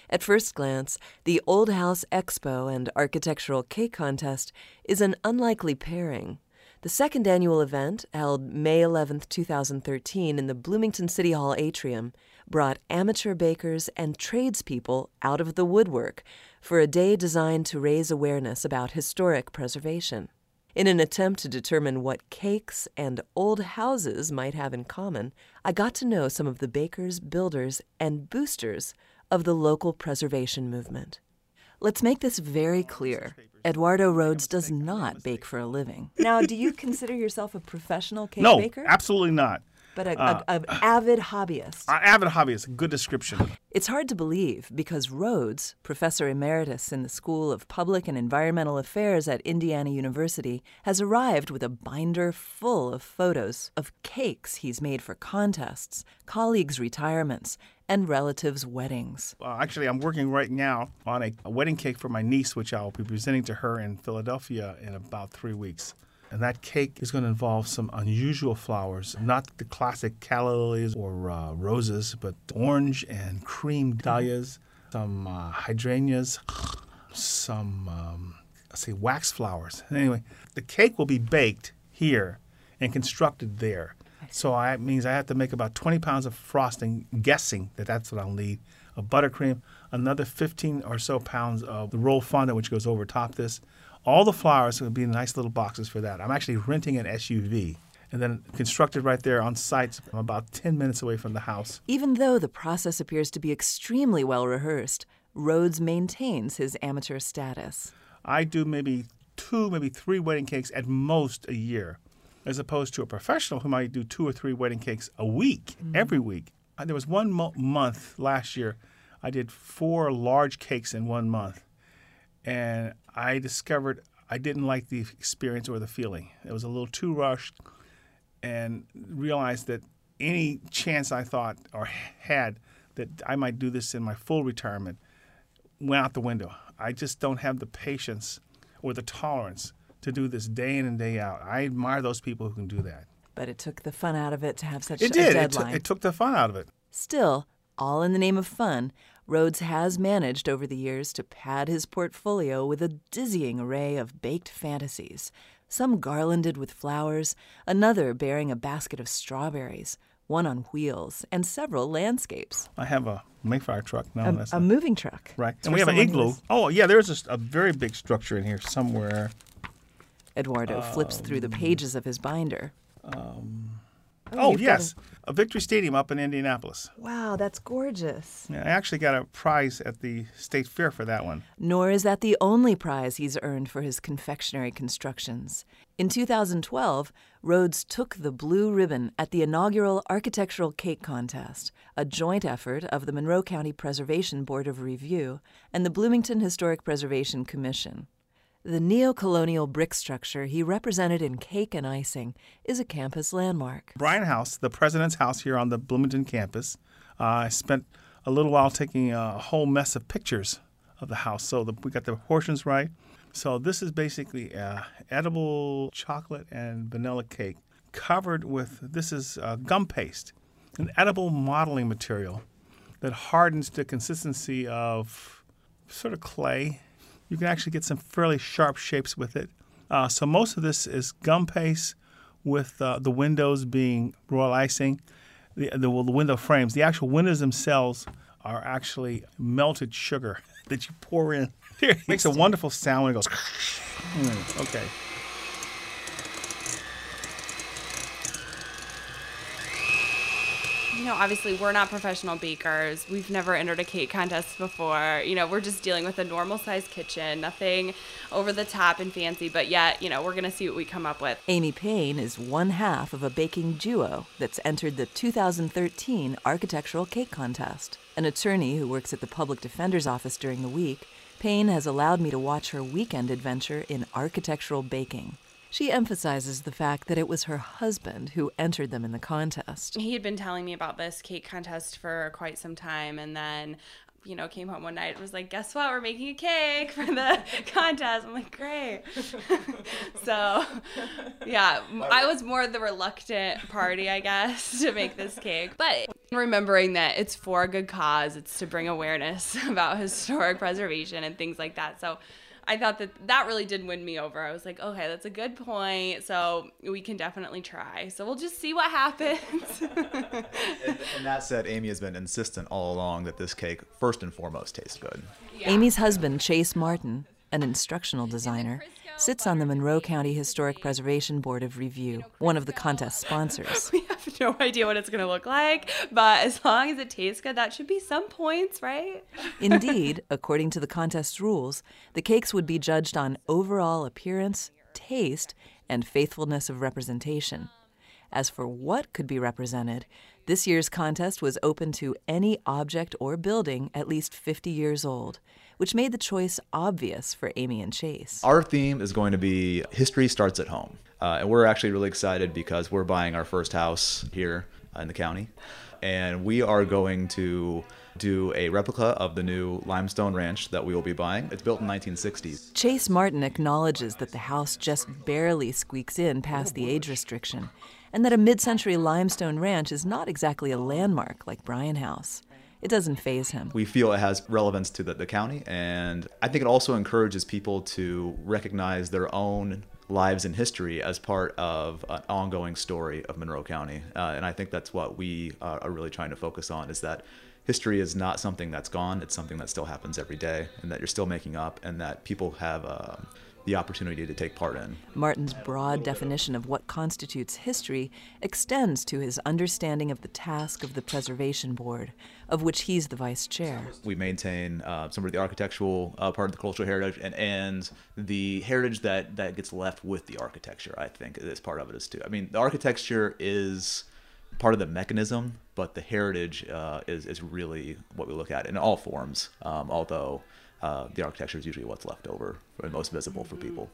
At first glance, the Old House Expo and Architectural Cake Contest is an unlikely pairing. The second annual event, held May 11, 2013 in the Bloomington City Hall atrium, brought amateur bakers and tradespeople out of the woodwork for a day designed to raise awareness about historic preservation. In an attempt to determine what cakes and old houses might have in common, I got to know some of the bakers, builders, and boosters of the local preservation movement. Let's make this very clear. Eduardo Rhodes does not bake for a living. Now, do you consider yourself a professional cake baker? No, absolutely not. But an avid hobbyist. Avid hobbyist, good description. It's hard to believe because Rhodes, professor emeritus in the School of Public and Environmental Affairs at Indiana University, has arrived with a binder full of photos of cakes he's made for contests, colleagues' retirements, and relatives' weddings. Actually, I'm working right now on a wedding cake for my niece, which I'll be presenting to her in Philadelphia in about 3 weeks. And that cake is going to involve some unusual flowers, not the classic calla lilies or roses, but orange and cream dahlias, some hydrangeas, some, wax flowers. Anyway, the cake will be baked here and constructed there. So that means I have to make about 20 pounds of frosting, guessing that that's what I'll need, of buttercream, another 15 or so pounds of the rolled fondant, which goes over top this. All the flowers will be in nice little boxes for that. I'm actually renting an SUV and then constructed right there on site. I'm about 10 minutes away from the house. Even though the process appears to be extremely well rehearsed, Rhodes maintains his amateur status. I do maybe 2, maybe 3 wedding cakes at most a year, as opposed to a professional who might do 2 or 3 wedding cakes a week, every week. There was one month last year, I did 4 large cakes in 1 month. And I discovered I didn't like the experience or the feeling. It was a little too rushed, and realized that any chance I thought or had that I might do this in my full retirement went out the window. I just don't have the patience or the tolerance to do this day in and day out. I admire those people who can do that. But it took the fun out of it to have such a deadline. It took the fun out of it. Still, all in the name of fun, Rhodes has managed over the years to pad his portfolio with a dizzying array of baked fantasies, some garlanded with flowers, another bearing a basket of strawberries, one on wheels, and several landscapes. I have a Mayflower truck now. A moving truck. Right. And we have an igloo. Oh, yeah, there's a very big structure in here somewhere. Eduardo flips through the pages of his binder. Yes. A Victory Stadium up in Indianapolis. Wow, that's gorgeous. Yeah, I actually got a prize at the State Fair for that one. Nor is that the only prize he's earned for his confectionery constructions. In 2012, Rhodes took the blue ribbon at the inaugural Architectural Cake Contest, a joint effort of the Monroe County Preservation Board of Review and the Bloomington Historic Preservation Commission. The neo-colonial brick structure he represented in cake and icing is a campus landmark. Bryan House, the president's house here on the Bloomington campus. I spent a little while taking a whole mess of pictures of the house, so we got the proportions right. So this is basically edible chocolate and vanilla cake covered with, this is gum paste, an edible modeling material that hardens to the consistency of sort of clay. You can actually get some fairly sharp shapes with it. So most of this is gum paste with the windows being royal icing, the window frames. The actual windows themselves are actually melted sugar that you pour in. It makes a wonderful sound when it goes. Okay. Obviously we're not professional bakers. We've never entered a cake contest before. We're just dealing with a normal-sized kitchen, nothing over the top and fancy, but yet, we're going to see what we come up with. Amy Payne is one half of a baking duo that's entered the 2013 Architectural Cake Contest. An attorney who works at the Public Defender's Office during the week, Payne has allowed me to watch her weekend adventure in architectural baking. She emphasizes the fact that it was her husband who entered them in the contest. He had been telling me about this cake contest for quite some time, and then, came home one night and was like, guess what? We're making a cake for the contest. I'm like, great. So, yeah, I was more the reluctant party, I guess, to make this cake. But Remembering that it's for a good cause, it's to bring awareness about historic preservation and things like that. So I thought that really did win me over. I was like, okay, that's a good point. So we can definitely try. So we'll just see what happens. And that said, Amy has been insistent all along that this cake, first and foremost, tastes good. Yeah. Amy's husband, Chase Martin, an instructional designer, sits on the Monroe County Historic Preservation Board of Review, one of the contest sponsors. We have no idea what it's going to look like, but as long as it tastes good, that should be some points, right? Indeed, according to the contest rules, the cakes would be judged on overall appearance, taste, and faithfulness of representation. As for what could be represented, this year's contest was open to any object or building at least 50 years old, which made the choice obvious for Amy and Chase. Our theme is going to be History Starts at Home. And we're actually really excited because we're buying our first house here in the county. And we are going to do a replica of the new limestone ranch that we will be buying. It's built in 1960s. Chase Martin acknowledges that the house just barely squeaks in past the age restriction, and that a mid-century limestone ranch is not exactly a landmark like Bryan House. It doesn't faze him. We feel it has relevance to the county, and I think it also encourages people to recognize their own lives in history as part of an ongoing story of Monroe County. And I think that's what we are really trying to focus on, is that history is not something that's gone. It's something that still happens every day, and that you're still making up, and that people have the opportunity to take part in. Martin's broad definition of what constitutes history extends to his understanding of the task of the Preservation Board, of which he's the vice chair. We maintain some of the architectural part of the cultural heritage, and the heritage that gets left with the architecture, I think, is part of it too. I mean, the architecture is part of the mechanism, but the heritage is really what we look at in all forms, although the architecture is usually what's left over and most visible for people.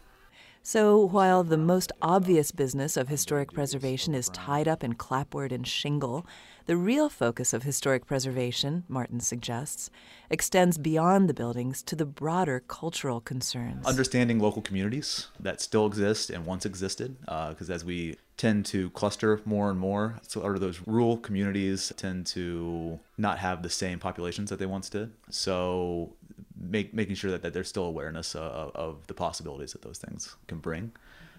So while the most obvious business of historic preservation is tied up in clapboard and shingle, the real focus of historic preservation, Martin suggests, extends beyond the buildings to the broader cultural concerns. Understanding local communities that still exist and once existed, because as we tend to cluster more and more, so those rural communities tend to not have the same populations that they once did. So making sure that there's still awareness of the possibilities that those things can bring,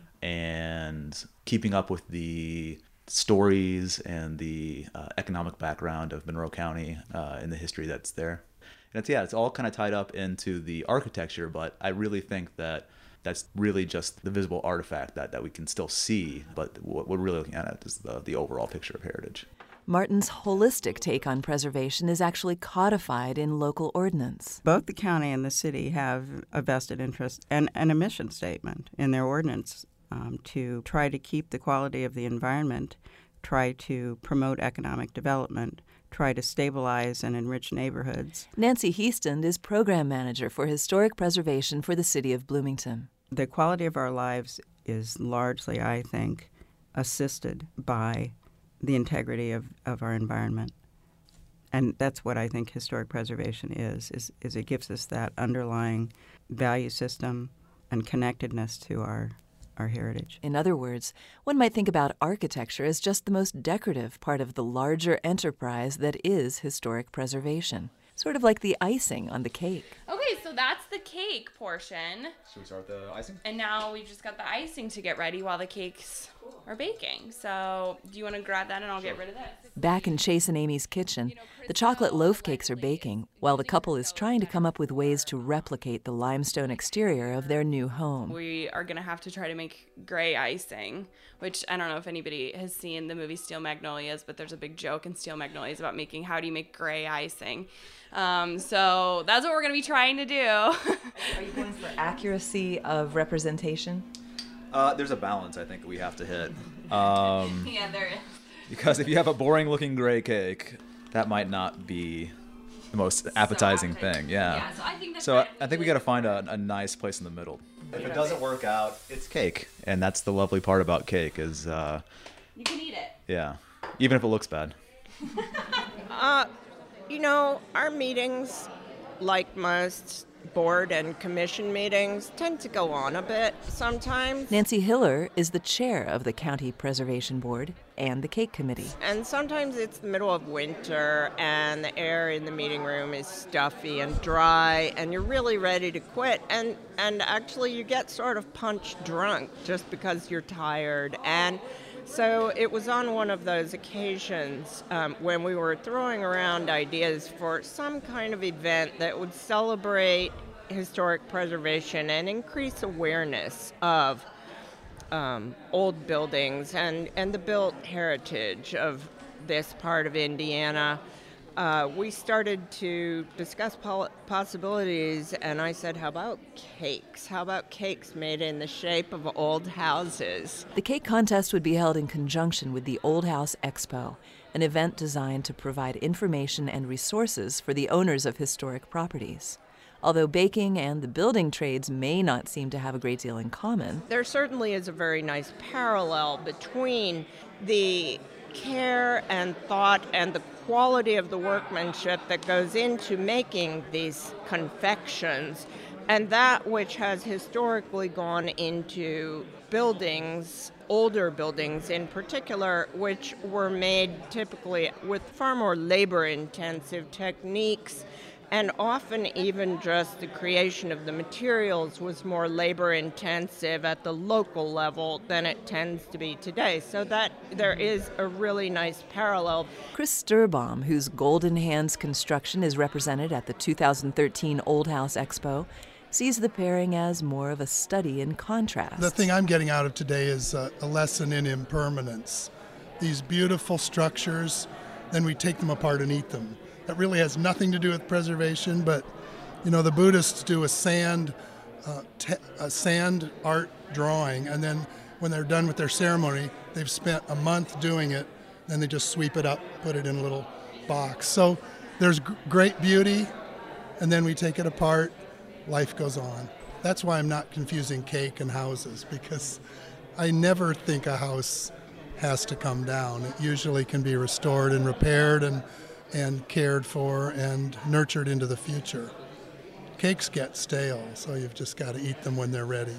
and keeping up with the stories and the economic background of Monroe County and the history that's there. And it's all kind of tied up into the architecture, but I really think that that's really just the visible artifact that we can still see, but what we're really looking at is the overall picture of heritage. Martin's holistic take on preservation is actually codified in local ordinance. Both the county and the city have a vested interest and a mission statement in their ordinance to try to keep the quality of the environment, try to promote economic development, try to stabilize and enrich neighborhoods. Nancy Heaston is program manager for historic preservation for the city of Bloomington. The quality of our lives is largely, I think, assisted by the integrity of our environment. And that's what I think historic preservation is it gives us that underlying value system and connectedness to our heritage. In other words, one might think about architecture as just the most decorative part of the larger enterprise that is historic preservation, sort of like the icing on the cake. Okay, so that's the cake portion. Should we start with the icing? And now we've just got the icing to get ready while the cakes are baking. So do you want to grab that and I'll get rid of this? Back in Chase and Amy's kitchen, the chocolate loaf cakes are baking, while the couple is trying to come up with ways to replicate the limestone exterior of their new home. We are going to have to try to make gray icing, which I don't know if anybody has seen the movie Steel Magnolias, but there's a big joke in Steel Magnolias about how do you make gray icing. So that's what we're going to be trying to do. Are you going for accuracy of representation? There's a balance, I think, that we have to hit. Yeah, there is. Because if you have a boring-looking gray cake, that might not be the most appetizing thing. Yeah. So I think we got to find a nice place in the middle. If it doesn't work out, it's cake, and that's the lovely part about cake is. You can eat it. Yeah, even if it looks bad. Our meetings, like most, board and commission meetings tend to go on a bit sometimes. Nancy Hiller is the chair of the County Preservation Board and the Cake Committee. And sometimes it's the middle of winter and the air in the meeting room is stuffy and dry and you're really ready to quit. And actually you get sort of punch drunk just because you're tired. And so it was on one of those occasions when we were throwing around ideas for some kind of event that would celebrate historic preservation and increase awareness of old buildings and the built heritage of this part of Indiana. We started to discuss possibilities, and I said, how about cakes? How about cakes made in the shape of old houses? The cake contest would be held in conjunction with the Old House Expo, an event designed to provide information and resources for the owners of historic properties. Although baking and the building trades may not seem to have a great deal in common, there certainly is a very nice parallel between the care and thought and the quality of the workmanship that goes into making these confections and that which has historically gone into buildings, older buildings in particular, which were made typically with far more labor-intensive techniques. And often even just the creation of the materials was more labor-intensive at the local level than it tends to be today. So that there is a really nice parallel. Chris Sturbaum, whose Golden Hands construction is represented at the 2013 Old House Expo, sees the pairing as more of a study in contrast. The thing I'm getting out of today is a lesson in impermanence. These beautiful structures, then we take them apart and eat them. That really has nothing to do with preservation, but the Buddhists do a sand art drawing, and then when they're done with their ceremony, they've spent a month doing it, then they just sweep it up, put it in a little box. So there's great beauty, and then we take it apart, life goes on. That's why I'm not confusing cake and houses, because I never think a house has to come down. It usually can be restored and repaired and cared for and nurtured into the future. Cakes get stale, so you've just got to eat them when they're ready.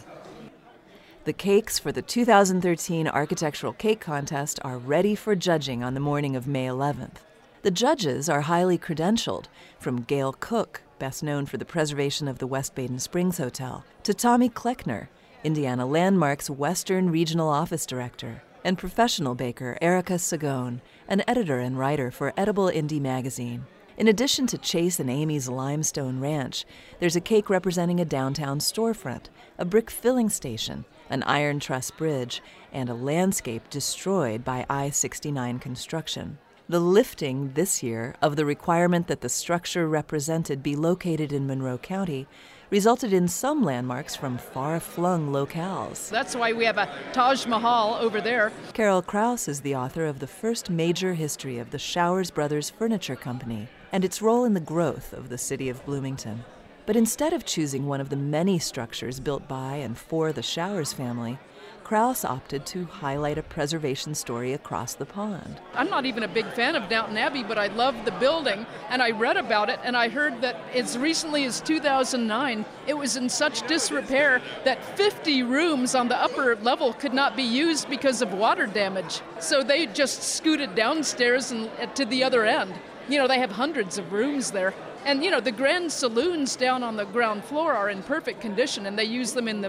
The cakes for the 2013 Architectural Cake Contest are ready for judging on the morning of May 11th. The judges are highly credentialed, from Gail Cook, best known for the preservation of the West Baden Springs Hotel, to Tommy Kleckner, Indiana Landmark's Western Regional Office Director, and professional baker Erica Sagone, an editor and writer for Edible Indie magazine. In addition to Chase and Amy's Limestone Ranch, there's a cake representing a downtown storefront, a brick filling station, an iron truss bridge, and a landscape destroyed by I-69 construction. The lifting this year of the requirement that the structure represented be located in Monroe County resulted in some landmarks from far-flung locales. That's why we have a Taj Mahal over there. Carol Kraus is the author of the first major history of the Showers Brothers Furniture Company and its role in the growth of the city of Bloomington. But instead of choosing one of the many structures built by and for the Showers family, Kraus opted to highlight a preservation story across the pond. I'm not even a big fan of Downton Abbey, but I love the building, and I read about it, and I heard that as recently as 2009, it was in such disrepair that 50 rooms on the upper level could not be used because of water damage. So they just scooted downstairs and to the other end. They have hundreds of rooms there. And, the grand saloons down on the ground floor are in perfect condition, and they use them in the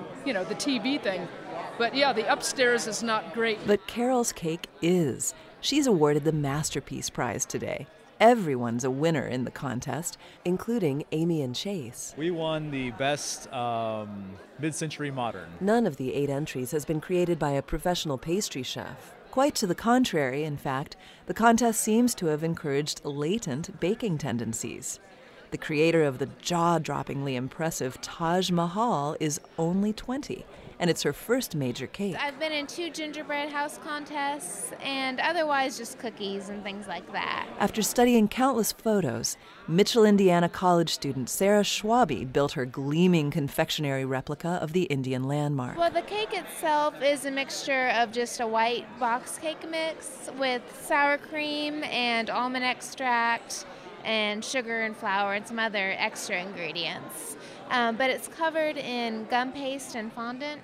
TV thing. But yeah, the upstairs is not great. But Carol's cake is. She's awarded the Masterpiece Prize today. Everyone's a winner in the contest, including Amy and Chase. We won the best mid-century modern. None of the 8 entries has been created by a professional pastry chef. Quite to the contrary, in fact, the contest seems to have encouraged latent baking tendencies. The creator of the jaw-droppingly impressive Taj Mahal is only 20, and it's her first major cake. I've been in 2 gingerbread house contests and otherwise just cookies and things like that. After studying countless photos, Mitchell, Indiana college student Sarah Schwabe built her gleaming confectionery replica of the Indian landmark. Well, the cake itself is a mixture of just a white box cake mix with sour cream and almond extract and sugar and flour and some other extra ingredients. But it's covered in gum paste and fondant,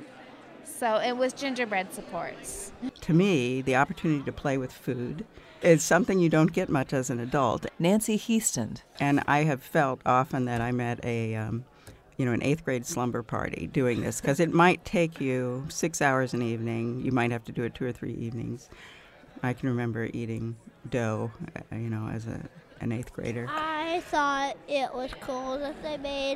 so it with gingerbread supports. To me, the opportunity to play with food is something you don't get much as an adult. Nancy Heastand. And I have felt often that I'm at an 8th grade slumber party doing this, because it might take you 6 hours an evening. You might have to do it 2 or 3 evenings. I can remember eating dough, as an 8th grader. I thought it was cool that they made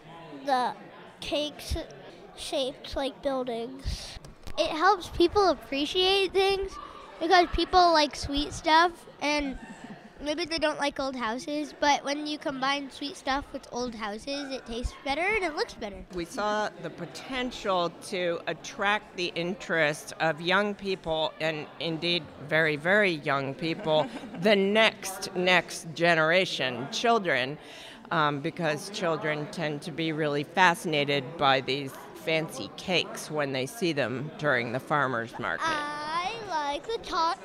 the cakes shaped like buildings. It helps people appreciate things because people like sweet stuff, and maybe they don't like old houses, but when you combine sweet stuff with old houses, it tastes better and it looks better. We saw the potential to attract the interest of young people, and indeed very, very young people, the next generation, children, because children tend to be really fascinated by these fancy cakes when they see them during the farmer's market. I like the Taj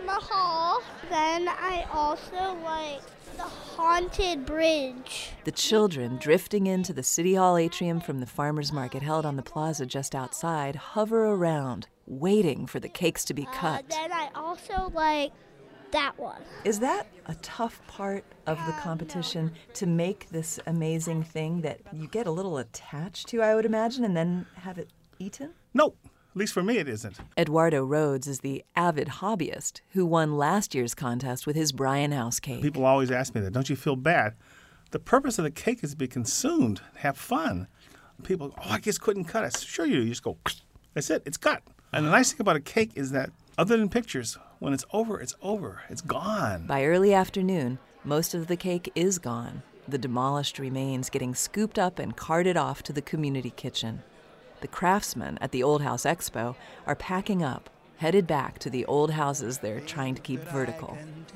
Mahal. Then I also like the Haunted Bridge. The children, drifting into the City Hall atrium from the farmer's market held on the plaza just outside, hover around, waiting for the cakes to be cut. Then I also like that one. Is that a tough part of the competition, to make this amazing thing that you get a little attached to, I would imagine, and then have it eaten? No, at least for me it isn't. Eduardo Rhodes is the avid hobbyist who won last year's contest with his Bryan House cake. People always ask me that. Don't you feel bad? The purpose of the cake is to be consumed, have fun. People, I just couldn't cut it. Sure you do. You just go, that's it, it's cut. And the nice thing about a cake is that, other than pictures, when it's over, it's over. It's gone. By early afternoon, most of the cake is gone, the demolished remains getting scooped up and carted off to the community kitchen. The craftsmen at the Old House Expo are packing up, headed back to the old houses they're trying to keep vertical.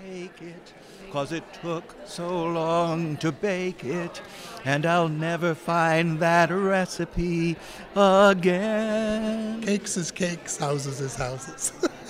'Cause it took so long to bake it, and I'll never find that recipe again. Cakes is cakes, houses is houses.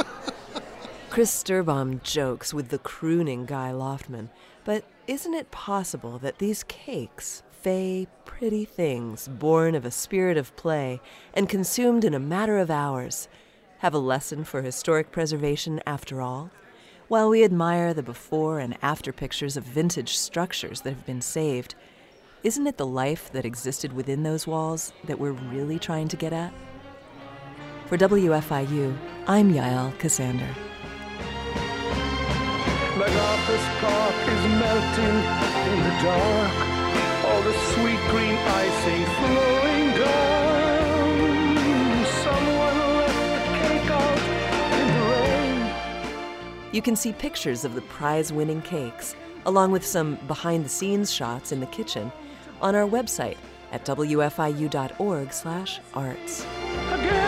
Chris Sturbaum jokes with the crooning Guy Loftman, but isn't it possible that these cakes, fey, pretty things born of a spirit of play and consumed in a matter of hours, have a lesson for historic preservation after all? While we admire the before and after pictures of vintage structures that have been saved, isn't it the life that existed within those walls that we're really trying to get at? For WFIU, I'm Yael Cassander. MacArthur's Park is melting in the dark, all the sweet green icing flowing down. Someone left the cake out in the rain. You can see pictures of the prize-winning cakes, along with some behind-the-scenes shots in the kitchen, on our website at wfiu.org/arts. Again.